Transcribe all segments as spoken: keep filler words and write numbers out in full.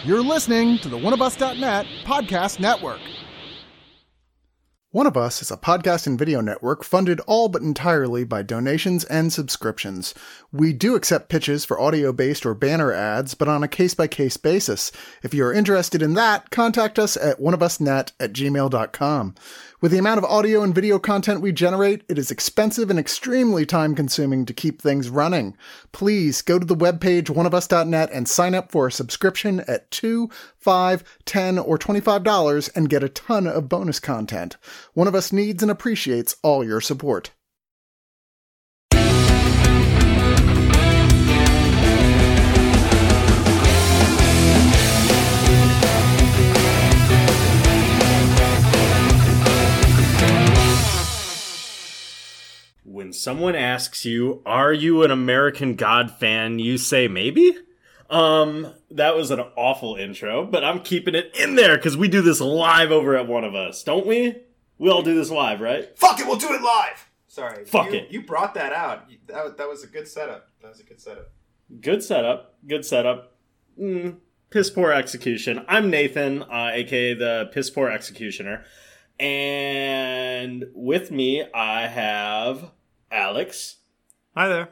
You're listening to the one of us dot net podcast network. One of Us is a podcast and video network funded all but entirely by donations and subscriptions. We do accept pitches for audio-based or banner ads, but on a case-by-case basis. If you are interested in that, contact us at one of us net at gmail dot com. With the amount of audio and video content we generate, it is expensive and extremely time-consuming to keep things running. Please go to the webpage one of us dot net and sign up for a subscription at two dollars, five dollars, ten dollars, or twenty-five dollars and get a ton of bonus content. One of Us needs and appreciates all your support. When someone asks you, are you an American God fan, you say maybe? Um, that was an awful intro, but I'm keeping it in there because we do this live over at One of Us, don't we? We all do this live, right? Fuck it, we'll do it live! Sorry. Fuck you, it. You brought that out. That was, that was a good setup. That was a good setup. Good setup. Good setup. Mm, piss poor execution. I'm Nathan, uh, aka the Piss Poor Executioner. And with me, I have Alex. Hi there.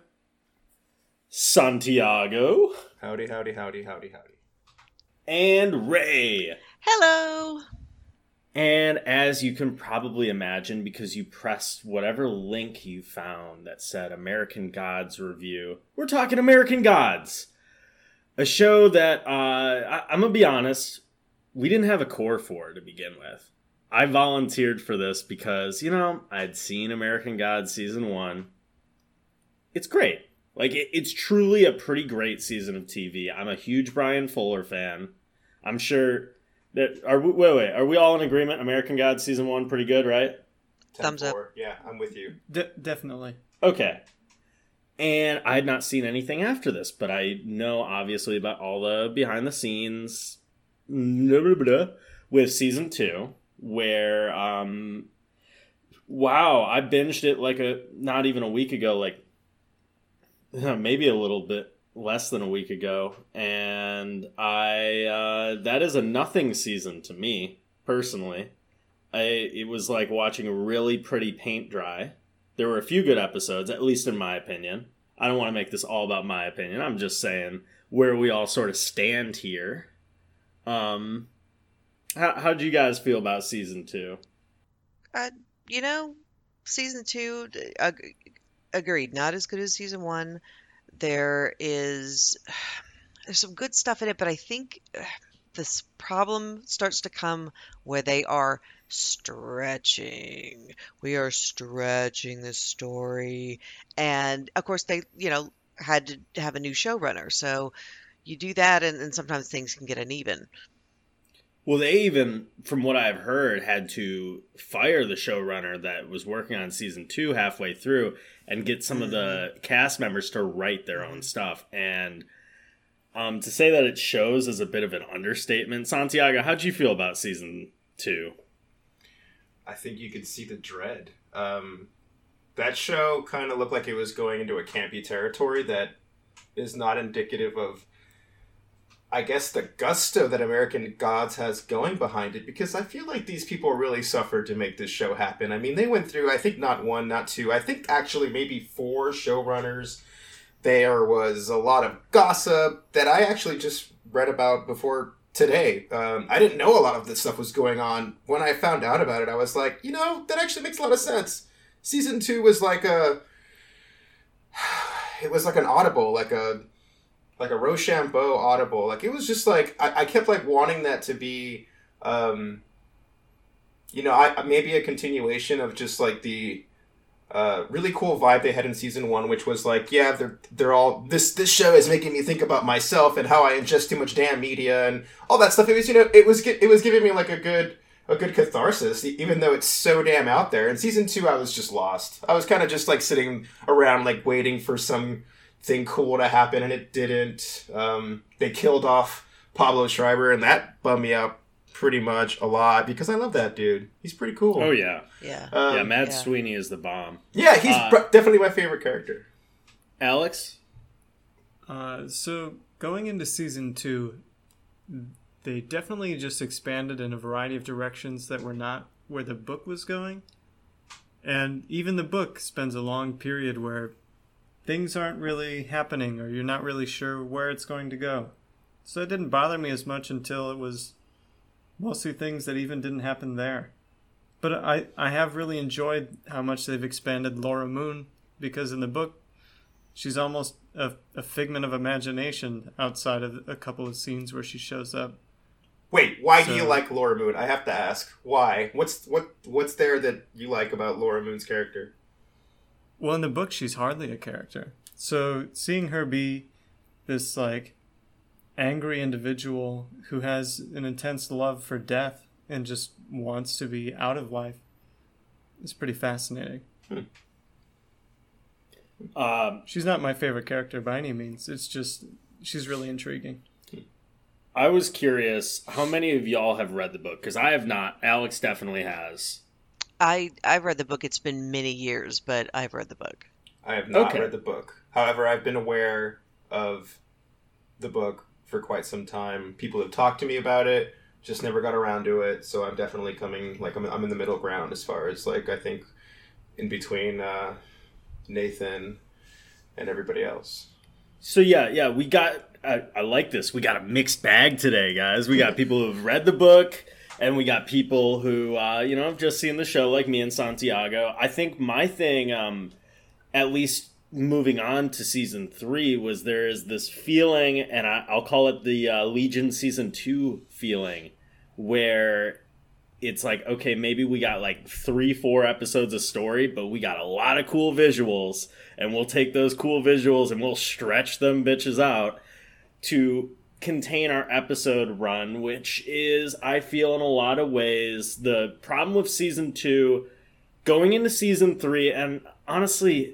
Santiago. Howdy, howdy, howdy, howdy, howdy. And Ray. Hello. And as you can probably imagine, because you pressed whatever link you found that said American Gods Review, we're talking American Gods. A show that, uh, I- I'm going to be honest, we didn't have a core for to begin with. I volunteered for this because, you know, I'd seen American Gods Season one. It's great. Like, it, it's truly a pretty great season of T V. I'm a huge Brian Fuller fan. I'm sure that... Are we, wait, wait. Are we all in agreement? American Gods Season one, pretty good, right? Thumbs up. Yeah, I'm with you. De- definitely. Okay. And I had not seen anything after this, but I know, obviously, about all the behind-the-scenes blah, blah, blah, with Season two, where, um... wow, I binged it like a... not even a week ago, like... maybe a little bit less than a week ago, and I uh, that is a nothing season to me personally. I it was like watching a really pretty paint dry. There were a few good episodes, at least in my opinion. I don't want to make this all about my opinion. I'm just saying where we all sort of stand here. Um, how how did you guys feel about season two? Uh, you know, season two, uh, agreed. Not as good as season one. There is there's some good stuff in it, but I think this problem starts to come where they are stretching. We are stretching the story, and of course they, you know, had to have a new showrunner. So you do that, and, and sometimes things can get uneven. Well, they even, from what I've heard, had to fire the showrunner that was working on season two halfway through and get some mm-hmm. of the cast members to write their own stuff. And um, to say that it shows is a bit of an understatement. Santiago, how'd you feel about season two? I think you could see the dread. Um, that show kind of looked like it was going into a campy territory that is not indicative of, I guess, the gusto that American Gods has going behind it, because I feel like these people really suffered to make this show happen. I mean, they went through, I think, not one, not two, I think actually maybe four showrunners. There was a lot of gossip that I actually just read about before today. Um, I didn't know a lot of this stuff was going on. When I found out about it, I was like, you know, that actually makes a lot of sense. Season two was like a... It was like an audible, like a... like a Rochambeau audible. Like, it was just like, I, I kept like wanting that to be, um, you know, I maybe a continuation of just like the uh, really cool vibe they had in season one, which was like, yeah, they're they're all, this this show is making me think about myself and how I ingest too much damn media and all that stuff. It was, you know, it was it was giving me like a good a good catharsis, even though it's so damn out there. In season two, I was just lost. I was kind of just like sitting around like waiting for some thing cool to happen, and it didn't. Um, they killed off Pablo Schreiber, and that bummed me out pretty much a lot because I love that dude. He's pretty cool. Oh yeah, yeah, um, yeah. Matt yeah. Sweeney is the bomb. Yeah, he's uh, pr- definitely my favorite character. Alex, uh, so going into season two, they definitely just expanded in a variety of directions that were not where the book was going. And even the book spends a long period where things aren't really happening or you're not really sure where it's going to go. So it didn't bother me as much until it was mostly things that even didn't happen there. But I, I have really enjoyed how much they've expanded Laura Moon, because in the book, she's almost a, a figment of imagination outside of a couple of scenes where she shows up. Wait, why So- do you like Laura Moon? I have to ask. Why? What's what what's there that you like about Laura Moon's character? Well, in the book, she's hardly a character. So seeing her be this, like, angry individual who has an intense love for death and just wants to be out of life is pretty fascinating. Um, She's not my favorite character by any means. It's just, she's really intriguing. I was curious, how many of y'all have read the book? Because I have not. Alex definitely has. I I've read the book. It's been many years, but I've read the book. I have not Okay. read the book. However, I've been aware of the book for quite some time. People have talked to me about it, just never got around to it. So I'm definitely coming, like, I'm, I'm in the middle ground as far as, like, I think in between uh, Nathan and everybody else. So yeah, yeah, we got, I, I like this. We got a mixed bag today, guys. We got people who've read the book, and we got people who, uh, you know, have just seen the show, like me and Santiago. I think my thing, um, at least moving on to season three, was there is this feeling, and I, I'll call it the uh, Legion season two feeling, where it's like, okay, maybe we got like three, four episodes of story, but we got a lot of cool visuals, and we'll take those cool visuals and we'll stretch them bitches out to contain our episode run, which is, I feel, in a lot of ways, the problem with season two, going into season three, and honestly,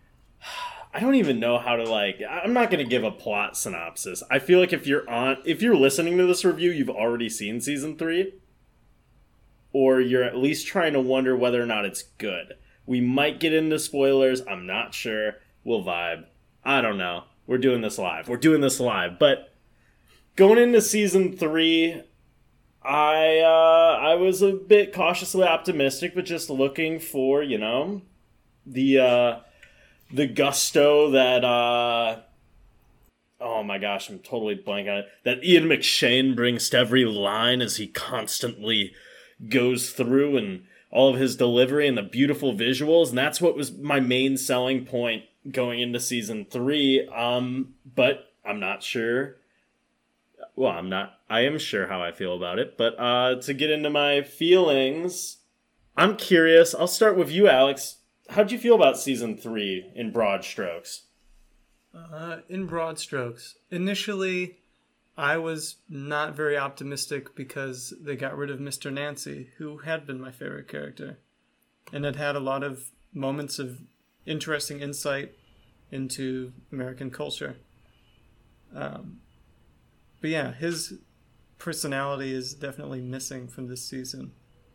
I don't even know how to, like, I'm not going to give a plot synopsis. I feel like if you're on, if you're listening to this review, you've already seen season three, or you're at least trying to wonder whether or not it's good. We might get into spoilers. I'm not sure. We'll vibe. I don't know. We're doing this live. We're doing this live. But going into season three, I uh, I was a bit cautiously optimistic, but just looking for, you know, the uh, the gusto that uh, oh my gosh, I'm totally blanking on it. That Ian McShane brings to every line as he constantly goes through, and all of his delivery and the beautiful visuals, and that's what was my main selling point going into season three. Um, but I'm not sure. Well, I'm not. I am sure how I feel about it. But uh, to get into my feelings, I'm curious. I'll start with you, Alex. How'd you feel about season three in broad strokes? Uh, in broad strokes, initially, I was not very optimistic because they got rid of Mister Nancy, who had been my favorite character, and had had a lot of moments of interesting insight into American culture. Um, but yeah, his personality is definitely missing from this season.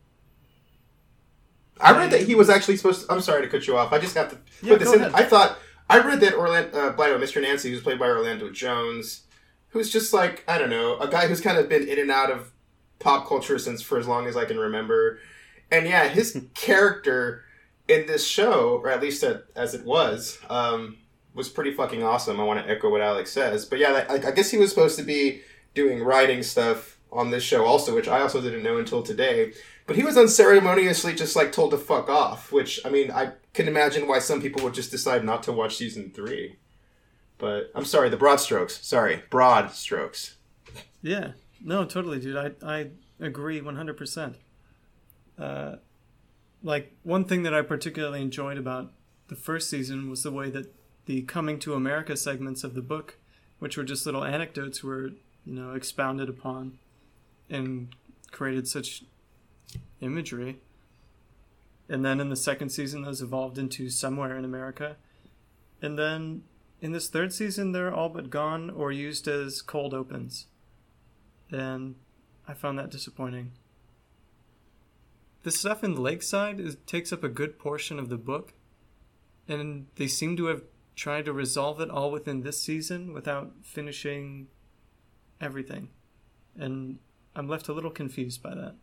I read that he was actually supposed to... I'm sorry to cut you off. I just got to Yeah, put this go in. ahead. I thought... I read that Orlando, uh, by the way, Mister Nancy, who's played by Orlando Jones, who's just like, I don't know, a guy who's kind of been in and out of pop culture since for as long as I can remember. And yeah, his character in this show, or at least at, as it was, um, was pretty fucking awesome. I want to echo what Alex says. But yeah, I, I guess he was supposed to be doing writing stuff on this show also, which I also didn't know until today. But he was unceremoniously just like told to fuck off, which, I mean, I can imagine why some people would just decide not to watch season three. But I'm sorry, the broad strokes. Sorry, broad strokes. Yeah, no, totally, dude. I, I agree one hundred percent. Uh, like, one thing that I particularly enjoyed about the first season was the way that the Coming to America segments of the book, which were just little anecdotes, were, you know, expounded upon and created such imagery. And then in the second season, those evolved into Somewhere in America. And then in this third season, they're all but gone or used as cold opens. And I found that disappointing. The stuff in Lakeside is, takes up a good portion of the book, and they seem to have tried to resolve it all within this season without finishing everything. And I'm left a little confused by that.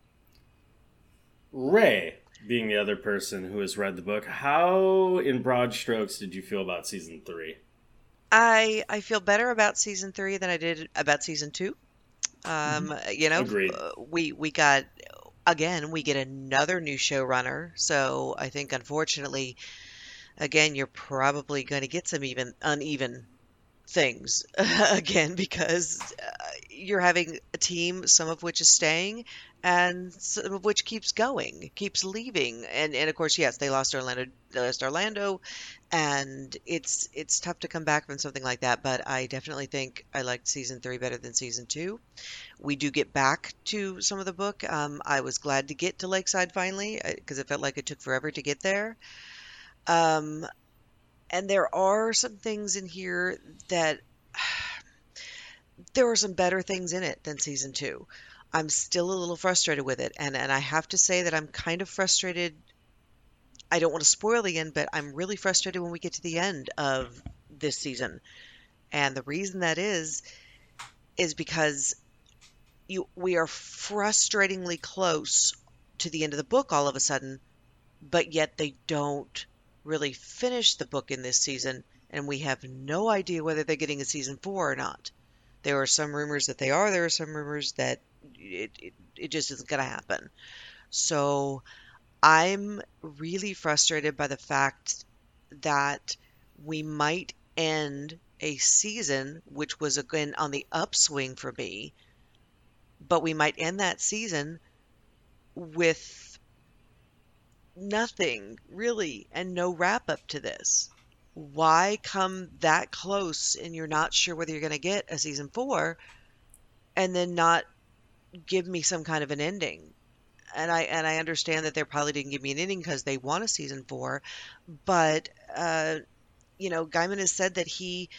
Ray, being the other person who has read the book, how, in broad strokes, did you feel about season three? I I feel better about season three than I did about season two. Um, you know, Agreed. uh, we we got again we get another new showrunner, so I think unfortunately, again, you're probably going to get some even uneven things again because uh, you're having a team, some of which is staying, and some of which keeps going, keeps leaving, and and of course, yes, they lost Orlando, they lost Orlando, and it's it's tough to come back from something like that. But I definitely think I liked season three better than season two. We do get back to some of the book. Um, I was glad to get to Lakeside finally because it felt like it took forever to get there. Um, and there are some things in here that there are some better things in it than season two. I'm still a little frustrated with it, and and I have to say that I'm kind of frustrated. I don't want to spoil the end, but I'm really frustrated when we get to the end of this season. And the reason that is, is because you we are frustratingly close to the end of the book all of a sudden, but yet they don't really finish the book in this season, and we have no idea whether they're getting a season four or not. There are some rumors that they are. There are some rumors that it, it, it just isn't going to happen. So I'm really frustrated by the fact that we might end a season, which was again on the upswing for me, but we might end that season with nothing really and no wrap up to this. Why come that close and you're not sure whether you're going to get a season four and then not give me some kind of an ending? And I and I understand that they probably didn't give me an ending because they want a season four, but uh, you know, Gaiman has said that he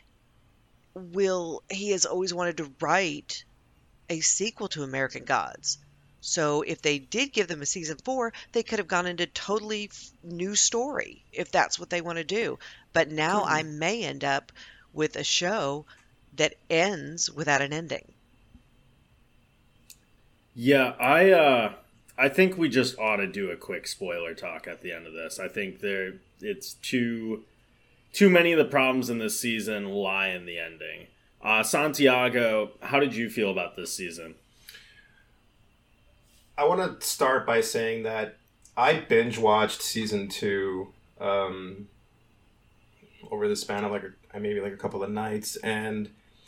will he has always wanted to write a sequel to American Gods. So if they did give them a season four, they could have gone into totally f- new story if that's what they want to do. But now mm-hmm. I may end up with a show that ends without an ending. Yeah, I uh, I think we just ought to do a quick spoiler talk at the end of this. I think there it's too too many of the problems in this season lie in the ending. Uh, Santiago, how did you feel about this season? I want to start by saying that I binge watched season two um, over the span of like a, maybe like a couple of nights, and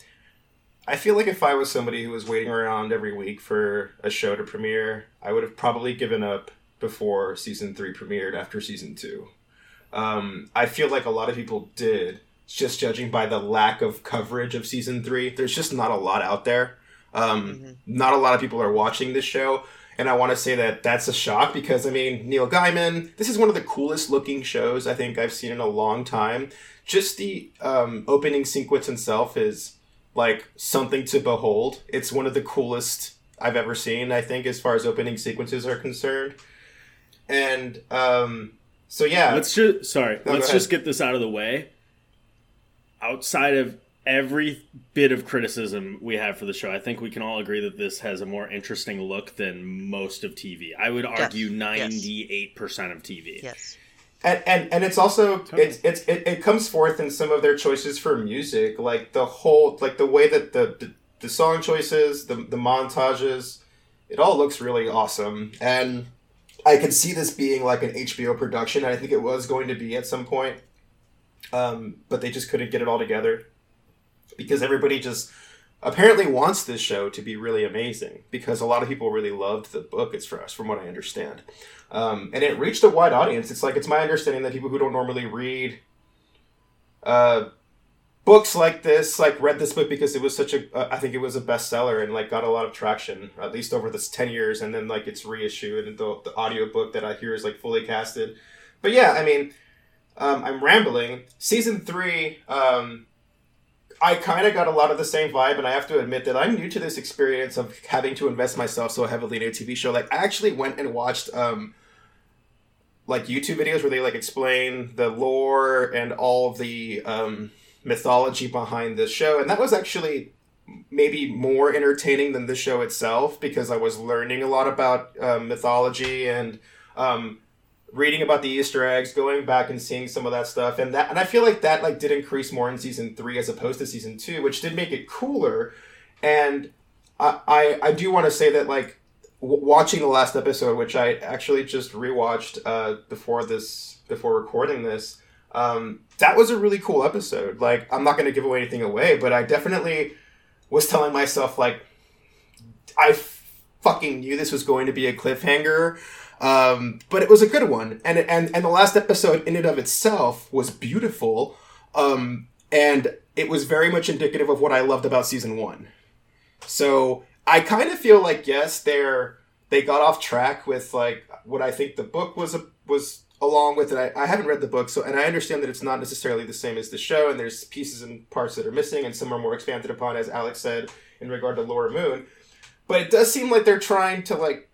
I feel like if I was somebody who was waiting around every week for a show to premiere, I would have probably given up before season three premiered after season two. Um, I feel like a lot of people did, just judging by the lack of coverage of season three. There's just not a lot out there. Um, mm-hmm. Not a lot of people are watching this show. And I want to say that that's a shock because, I mean, Neil Gaiman, this is one of the coolest looking shows I think I've seen in a long time. Just the um, opening sequence itself is, like, something to behold. It's one of the coolest I've ever seen, I think, as far as opening sequences are concerned. And, um, so yeah. Let's just, sorry, no, let's just get this out of the way. Outside of every bit of criticism we have for the show, I think we can all agree that this has a more interesting look than most of T V. I would argue yes. ninety-eight percent yes. of T V. Yes. And, and and it's also totally. it's it's it, it comes forth in some of their choices for music, like the whole like the way that the the, the song choices, the the montages, it all looks really awesome. And I could see this being like an H B O production, and I think it was going to be at some point. Um, but they just couldn't get it all together. Because everybody just apparently wants this show to be really amazing. Because a lot of people really loved the book, it's for us, from what I understand. Um, and it reached a wide audience. It's like, it's my understanding that people who don't normally read uh, books like this, like, read this book because it was such a, uh, I think it was a bestseller and, like, got a lot of traction, at least over this ten years. And then, like, it's reissued and the, the audiobook that I hear is, like, fully casted. But yeah, I mean, um, I'm rambling. Season three, um... I kind of got a lot of the same vibe, and I have to admit that I'm new to this experience of having to invest myself so heavily in a T V show. Like, I actually went and watched, um, like, YouTube videos where they, like, explain the lore and all of the um, mythology behind this show, and that was actually maybe more entertaining than the show itself, because I was learning a lot about um, mythology and um, reading about the Easter eggs, going back and seeing some of that stuff, and that, and I feel like that like did increase more in season three as opposed to season two, which did make it cooler. And I I, I do want to say that like w- watching the last episode, which I actually just rewatched uh, before this before recording this, um, that was a really cool episode. Like, I'm not going to give away anything away, but I definitely was telling myself like I f- fucking knew this was going to be a cliffhanger. Um, but it was a good one, and and and the last episode in and of itself was beautiful, um, and it was very much indicative of what I loved about season one. So I kind of feel like yes, they're they got off track with like what I think the book was a, was along with it. I, I haven't read the book, so and I understand that it's not necessarily the same as the show, and there's pieces and parts that are missing, and some are more expanded upon, as Alex said in regard to Laura Moon. But it does seem like they're trying to like.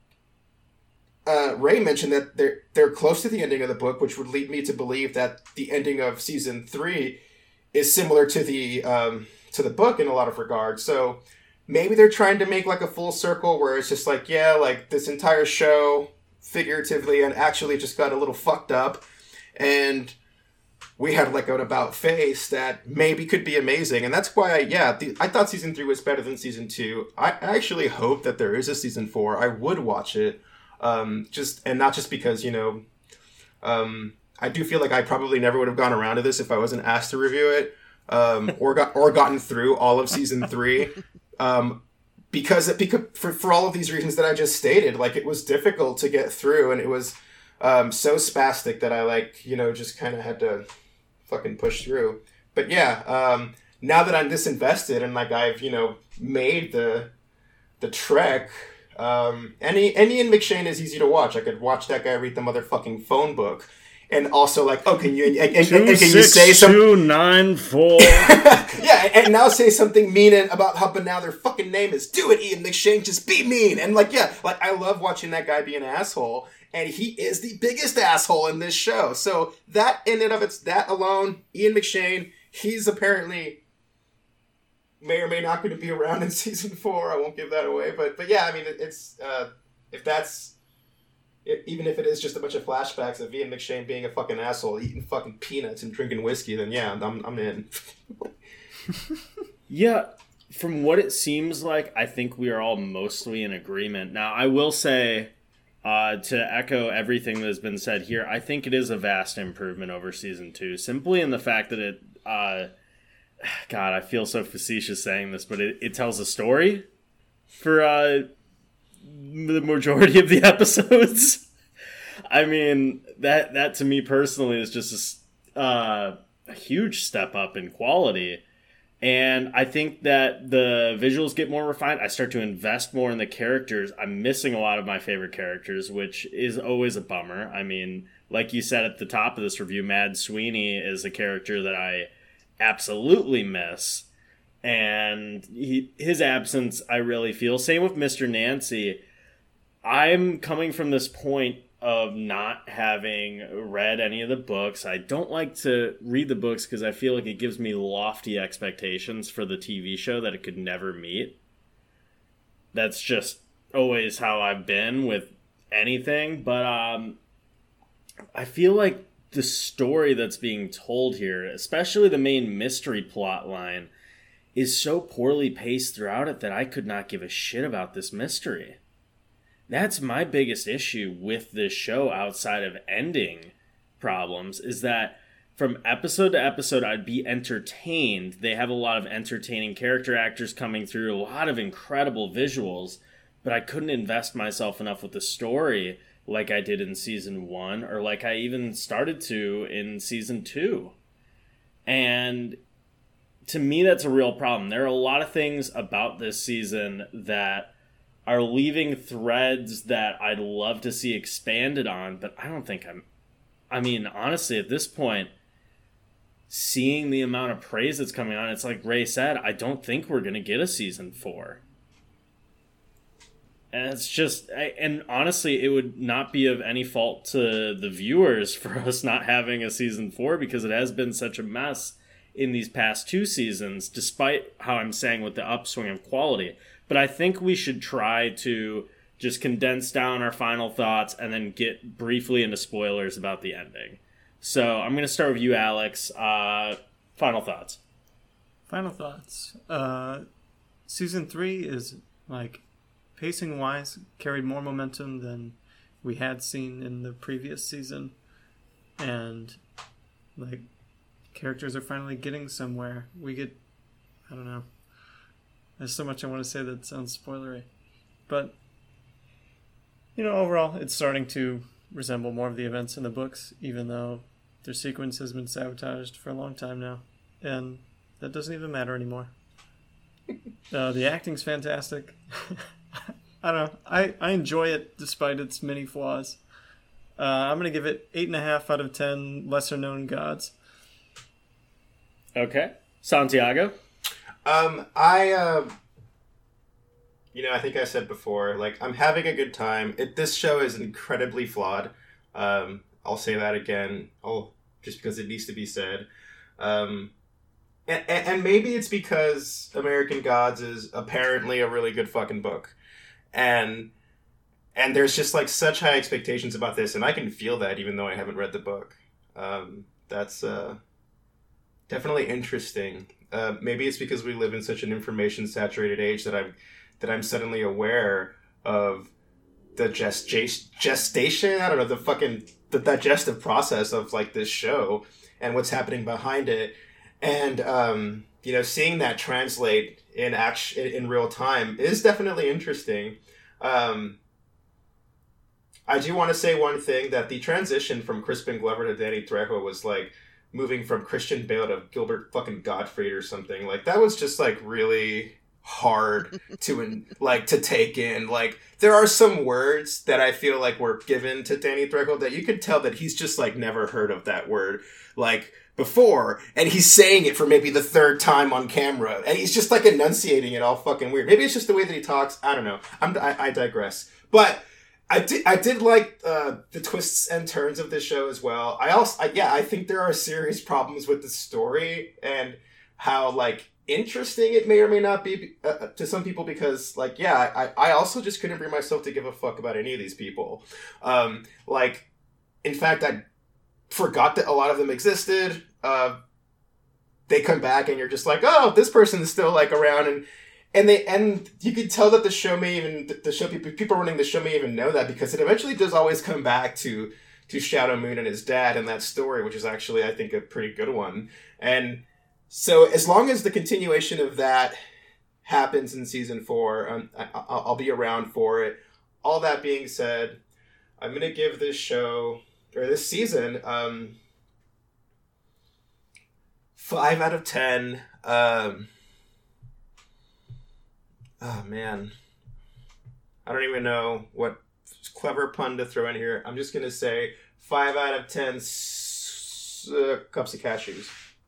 Uh, Ray mentioned that they're they're close to the ending of the book, which would lead me to believe that the ending of season three is similar to the um, to the book in a lot of regards. So maybe they're trying to make like a full circle where it's just like, yeah, like this entire show, figuratively and actually, just got a little fucked up, and we had like an about face that maybe could be amazing. And that's why, I, yeah, the, I thought season three was better than season two. I actually hope that there is a season four. I would watch it. Um, just, and not just because, you know, um, I do feel like I probably never would have gone around to this if I wasn't asked to review it, um, or got, or gotten through all of season three. Um, because, it, because for, for all of these reasons that I just stated, like it was difficult to get through, and it was, um, so spastic that I like, you know, just kind of had to fucking push through. But yeah, um, now that I'm this invested and like I've, you know, made the, the trek, Um, any, any Ian McShane is easy to watch. I could watch that guy read the motherfucking phone book, and also like, oh, can you and, and, and, and can you say something? two nine four Yeah, and now say something mean about how, but now their fucking name is Do It, Ian McShane. Just be mean, and like, yeah, like I love watching that guy be an asshole, and he is the biggest asshole in this show. So that in and of it's that alone, Ian McShane, he's apparently. May or may not going to be around in season four. I won't give that away, but but yeah, I mean, it, it's uh, if that's it, even if it is just a bunch of flashbacks of Ian McShane being a fucking asshole, eating fucking peanuts and drinking whiskey, then yeah, I'm I'm in. Yeah, from what it seems like, I think we are all mostly in agreement. Now, I will say, uh, to echo everything that has been said here, I think it is a vast improvement over season two, simply in the fact that it. Uh, God, I feel so facetious saying this, but it, it tells a story for uh, the majority of the episodes. I mean, that that to me personally is just a, uh, a huge step up in quality. And I think that the visuals get more refined. I start to invest more in the characters. I'm missing a lot of my favorite characters, which is always a bummer. I mean, like you said at the top of this review, Mad Sweeney is a character that I absolutely miss, and he, his absence I really feel. Same with Mister Nancy. I'm coming from this point of not having read any of the books. I don't like to read the books because I feel like it gives me lofty expectations for the T V show that it could never meet. That's just always how I've been with anything, but um, I feel like the story that's being told here, especially the main mystery plot line, is so poorly paced throughout it that I could not give a shit about this mystery. That's my biggest issue with this show outside of ending problems, is that from episode to episode, I'd be entertained. They have a lot of entertaining character actors coming through, a lot of incredible visuals, but I couldn't invest myself enough with the story like I did in season one, or like I even started to in season two. And to me, that's a real problem. There are a lot of things about this season that are leaving threads that I'd love to see expanded on, but I don't think I'm... I mean, honestly, at this point, seeing the amount of praise that's coming on, it's like Ray said, I don't think we're going to get a season four. And it's just, and honestly, it would not be of any fault to the viewers for us not having a season four, because it has been such a mess. in these past two seasons, despite how I'm saying with the upswing of quality. But I think we should try to just condense down our final thoughts and then get briefly into spoilers about the ending. So I'm going to start with you, Alex. Uh, final thoughts. Final thoughts. Uh, season three is, like, pacing-wise, carried more momentum than we had seen in the previous season. And, like, characters are finally getting somewhere. We get, I don't know. There's so much I want to say that sounds spoilery. But, you know, overall, it's starting to resemble more of the events in the books, even though their sequence has been sabotaged for a long time now. And that doesn't even matter anymore. Uh, the acting's fantastic. I don't know. I, I enjoy it despite its many flaws. Uh, I'm going to give it eight point five out of ten lesser-known gods. Okay. Santiago? Um, I, uh, you know, I think I said before, like, I'm having a good time. It, this show is incredibly flawed. Um, I'll say that again, oh, just because it needs to be said. Um, and, and maybe it's because American Gods is apparently a really good fucking book. And, and there's just, like, such high expectations about this, and I can feel that even though I haven't read the book. Um, that's, uh, definitely interesting. Uh, maybe it's because we live in such an information-saturated age that I'm that I'm suddenly aware of the gest- gestation. I don't know, the fucking the digestive process of, like, this show and what's happening behind it, and um, you know, seeing that translate in action in real time is definitely interesting. Um, I do want to say one thing, that the transition from Crispin Glover to Danny Trejo was like moving from Christian Bale to Gilbert fucking Gottfried or something. Like, that was just, like, really hard to, in, like, to take in. Like, there are some words that I feel like were given to Danny Trejo that you could tell that he's just, like, never heard of that word, like, before. And he's saying it for maybe the third time on camera. And he's just, like, enunciating it all fucking weird. Maybe it's just the way that he talks. I don't know. I'm, I, I digress. But I did. I did like uh, the twists and turns of this show as well. I also, I, yeah, I think there are serious problems with the story and how, like, interesting it may or may not be uh, to some people. Because, like, yeah, I, I also just couldn't bring myself to give a fuck about any of these people. Um, like, in fact, I forgot that a lot of them existed. Uh, they come back and you're just like, oh, this person's still, like, around. And And they and you could tell that the show may even the show people people running the show may even know that, because it eventually does always come back to to Shadow Moon and his dad in that story, which is actually, I think, a pretty good one. And so as long as the continuation of that happens in season four, um, I, I'll be around for it. All that being said, I'm gonna give this show or this season um, five out of ten. Um, Oh, man. I don't even know what clever pun to throw in here. I'm just going to say five out of ten s- uh, cups of cashews.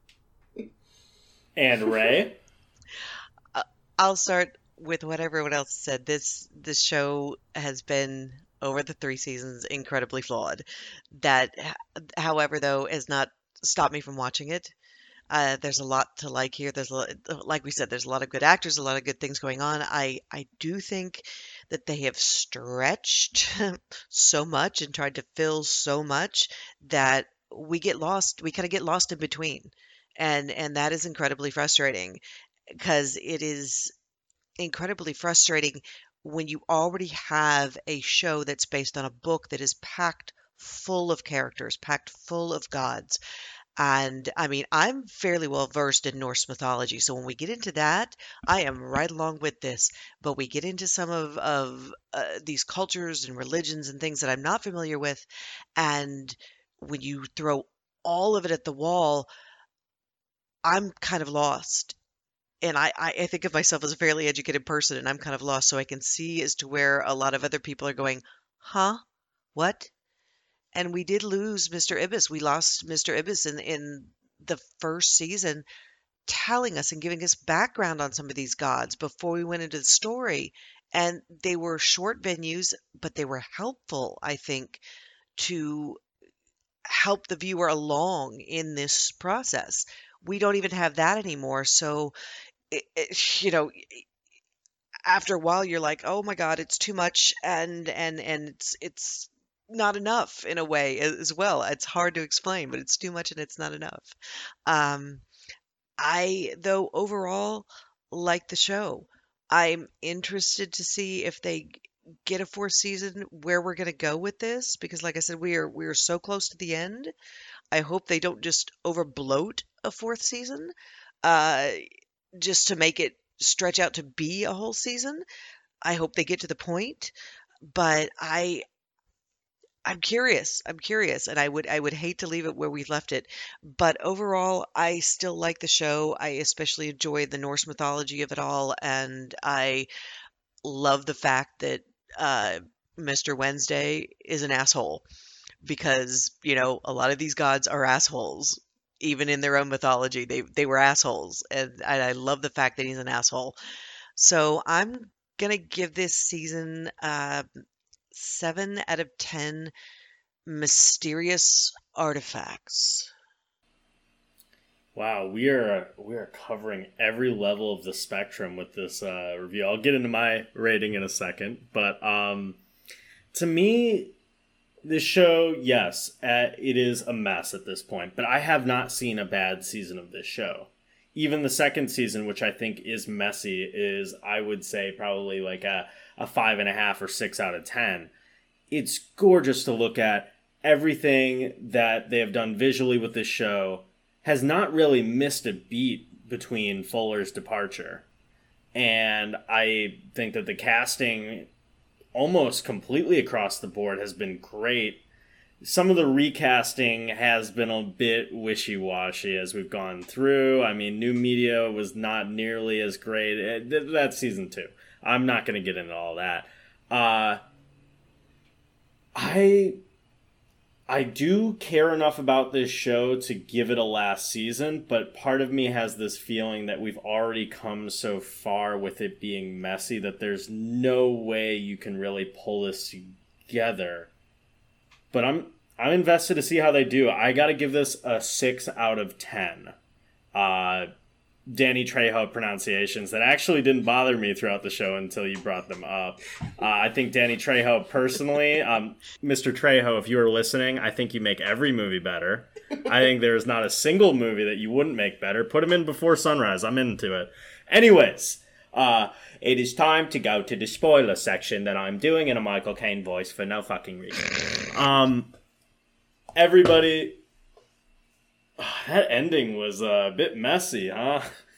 And Ray? Uh, I'll start with what everyone else said. This this show has been, over the three seasons, incredibly flawed. That, h- however, though, has not stopped me from watching it. Uh, there's a lot to like here. There's a lot, like we said, there's a lot of good actors, a lot of good things going on. I, I do think that they have stretched so much and tried to fill so much that we get lost. We kind of get lost in between. And, and that is incredibly frustrating, because it is incredibly frustrating when you already have a show that's based on a book that is packed full of characters, packed full of gods. And I mean, I'm fairly well versed in Norse mythology, so when we get into that, I am right along with this. But we get into some of of uh, these cultures and religions and things that I'm not familiar with, and when you throw all of it at the wall, I'm kind of lost. And I, I I think of myself as a fairly educated person, and I'm kind of lost, so I can see as to where a lot of other people are going, huh? What? And we did lose Mister Ibis. We lost Mister Ibis in in the first season, telling us and giving us background on some of these gods before we went into the story. And they were short venues, but they were helpful, I think, to help the viewer along in this process. we don't even have that anymore. So, it, it, you know, after a while, you're like, oh my God, it's too much, and and and it's it's not enough in a way a- as well. It's hard to explain, but it's too much and it's not enough. Um, I, though, overall like the show. I'm interested to see if they g- get a fourth season, where we're going to go with this, because like I said, we are we are so close to the end. I hope they don't just overbloat a fourth season, uh, just to make it stretch out to be a whole season. I hope they get to the point, but I I'm curious. I'm curious, and I would I would hate to leave it where we left it. But overall, I still like the show. I especially enjoy the Norse mythology of it all, and I love the fact that uh, mister Wednesday is an asshole, because you know a lot of these gods are assholes. Even in their own mythology, they they were assholes, and, and I love the fact that he's an asshole. So I'm gonna give this season uh, seven out of ten mysterious artifacts. Wow, we are we are covering every level of the spectrum with this uh, review. I'll get into my rating in a second, but um, to me, this show, yes, uh, it is a mess at this point. But I have not seen a bad season of this show. Even the second season, which I think is messy, is, I would say, probably like a, a five and a half or six out of ten. It's gorgeous to look at. Everything that they have done visually with this show has not really missed a beat between Fuller's departure. And I think that the casting almost completely across the board has been great. Some of the recasting has been a bit wishy-washy as we've gone through. I mean, New Media was not nearly as great. That's season two. I'm not going to get into all that. Uh, I... I do care enough about this show to give it a last season, but part of me has this feeling that we've already come so far with it being messy that there's no way you can really pull this together. But I'm I'm invested to see how they do. I got to give this a six out of ten. Uh, Danny Trejo pronunciations that actually didn't bother me throughout the show until you brought them up. Uh, I think Danny Trejo personally, um, Mister Trejo, if you are listening, I think you make every movie better. I think there's not a single movie that you wouldn't make better. Put him in Before Sunrise. I'm into it. Anyways, uh, it is time to go to the spoiler section that I'm doing in a Michael Caine voice for no fucking reason. Um, everybody... That ending was a bit messy, huh?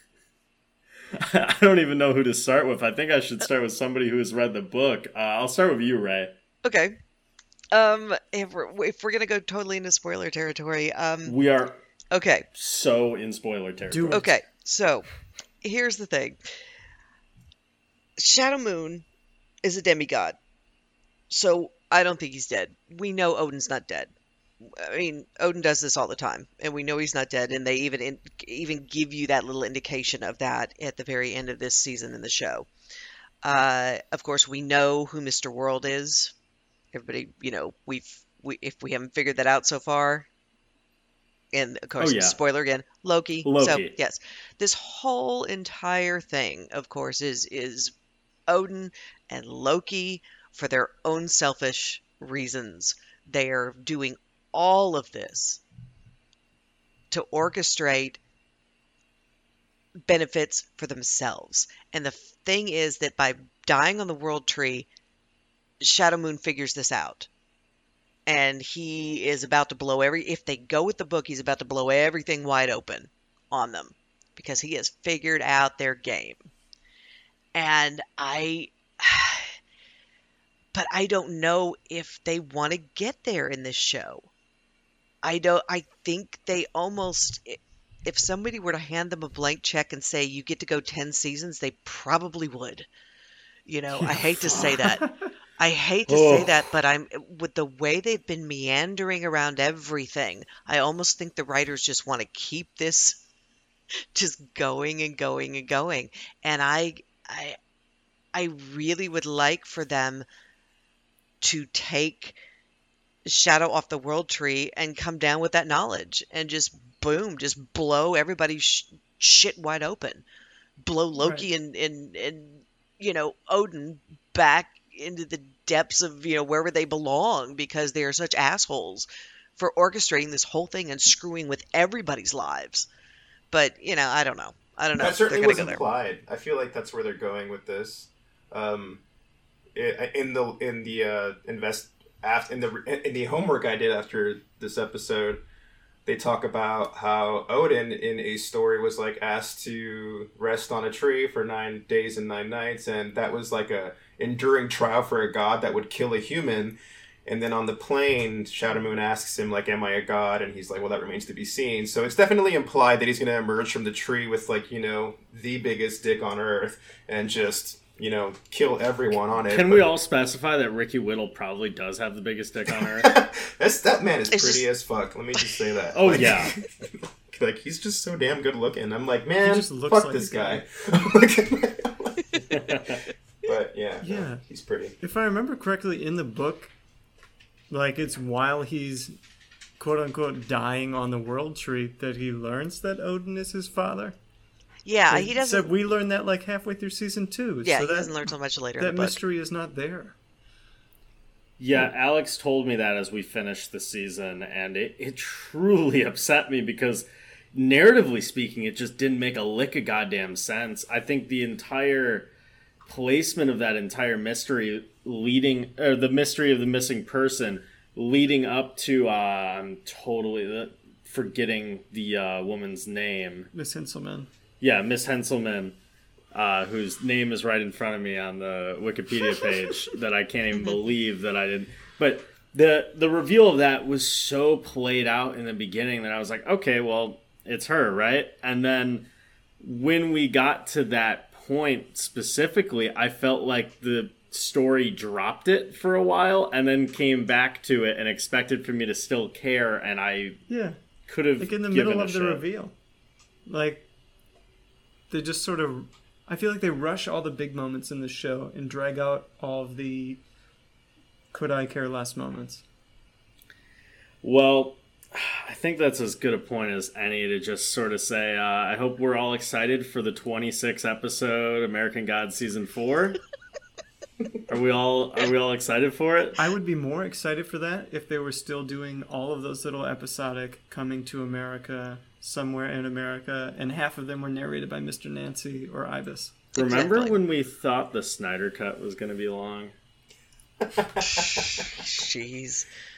I don't even know who to start with. I think I should start with somebody who has read the book. Uh, I'll start with you, Ray. Okay. Um, if we're if we're gonna go totally into spoiler territory, um, We are okay, so in spoiler territory. Do it. okay. So here's the thing: Shadow Moon is a demigod, so I don't think he's dead. We know Odin's not dead. I mean, Odin does this all the time, and we know he's not dead. And they even in, even give you that little indication of that at the very end of this season in the show. Uh, of course, we know who mister World is. Everybody, you know, we've we if we haven't figured that out so far. And of course, Oh, yeah. spoiler again, Loki. Loki. So yes, this whole entire thing, of course, is is Odin and Loki for their own selfish reasons. They are doing all of this to orchestrate benefits for themselves. And the thing is that by dying on the World Tree, Shadow Moon figures this out. And he is about to blow every... If they go with the book, he's about to blow everything wide open on them. Because he has figured out their game. And I... But I don't know if they want to get there in this show. I don't. I think they almost... If somebody were to hand them a blank check and say, you get to go ten seasons, they probably would. You know, I hate to say that. I hate to say Oh. that, but I'm with the way they've been meandering around everything, I almost think the writers just want to keep this just going and going and going. And I I I really would like for them to take shadow off the world tree and come down with that knowledge and just boom, just blow everybody's sh- shit wide open. Blow Loki Right. and, and, and, you know, Odin back into the depths of, you know, wherever they belong because they are such assholes for orchestrating this whole thing and screwing with everybody's lives. But, you know, I don't know. I don't know. That if they're certainly gonna was go there. implied. I feel like that's where they're going with this. Um, i- in the in the uh, invest after in the in the homework I did after this episode, they talk about how Odin in a story was like asked to rest on a tree for nine days and nine nights, and that was like a enduring trial for a god that would kill a human. And then on the plane, Shadow Moon asks him, like, am I a god? And he's like, well, that remains to be seen. So it's definitely implied that he's going to emerge from the tree with, like, you know, the biggest dick on Earth and just, you know, kill everyone on it. Can But we all specify that Ricky Whittle probably does have the biggest dick on Earth? That's, that man is It's pretty just- as fuck. Let me just say that. Oh, Like- yeah. Like, he's just so damn good looking. I'm like, man, just looks fuck like this a guy. guy. But, yeah. no, Yeah. he's pretty. If I remember correctly, in the book, like it's while he's quote unquote dying on the world tree that he learns that Odin is his father. Yeah, They he said doesn't. we learned that like halfway through season two. Yeah, so he that, doesn't learn so much later in that the book. mystery is not there. Yeah, Alex told me that as we finished the season, and it, it truly upset me because, narratively speaking, it just didn't make a lick of goddamn sense. I think the entire placement of that entire mystery leading, or the mystery of the missing person leading up to, uh, I'm totally the, forgetting the uh, woman's name. Miss Hinselman. Yeah, Miss Henselman. Uh, whose name is right in front of me on the Wikipedia page that I can't even believe that I didn't. But the the reveal of that was so played out in the beginning that I was like, okay, well, it's her, right? And then when we got to that point specifically, I felt like the story dropped it for a while and then came back to it and expected for me to still care, and I Yeah, could have like in the given middle a of the shit. reveal, like they just sort of. I feel like they rush all the big moments in the show and drag out all of the could I care less moments. Well, I think that's as good a point as any to just sort of say, uh, I hope we're all excited for the twenty-sixth episode American Gods season four. Are we all are we all excited for it? I would be more excited for that if they were still doing all of those little episodic coming to America, somewhere in America, and half of them were narrated by Mister Nancy or Ibis. Remember Exactly. when we thought the Snyder Cut was going to be long? Jeez.